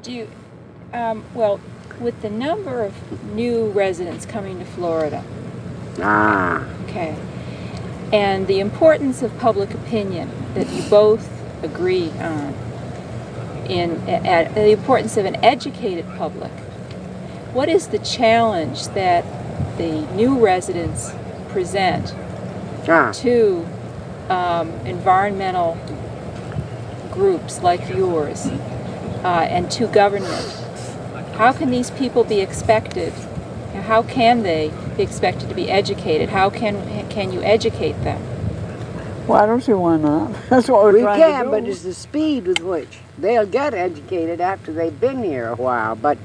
Do you, well, with the number of new residents coming to Florida, okay, and the importance of public opinion that you both agree on, the importance of an educated public, what is the challenge that the new residents present to environmental groups like yours and to government? How can these people be expected? How can they be expected to be educated? How can you educate them? Well, I don't see why not. That's what we're trying to do. We can, but it's the speed with which they'll get educated after they've been here a while. But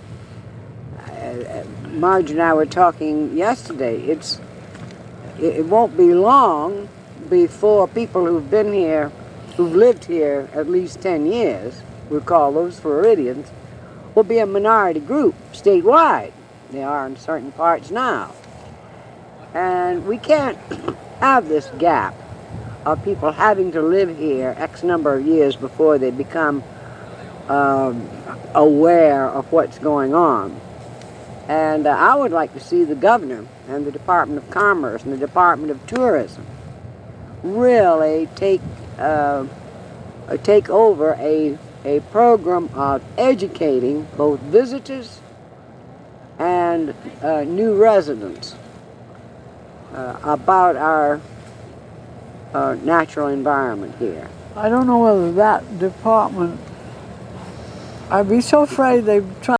Marge and I were talking yesterday. It won't be long before people who've been here, who've lived here at least 10 years, we'll call those Floridians, will be a minority group statewide. They are in certain parts now. And we can't have this gap of people having to live here X number of years before they become aware of what's going on. And I would like to see the governor and the Department of Commerce and the Department of Tourism really take over a program of educating both visitors and new residents about our natural environment here. I don't know whether that department, I'd be so afraid they'd try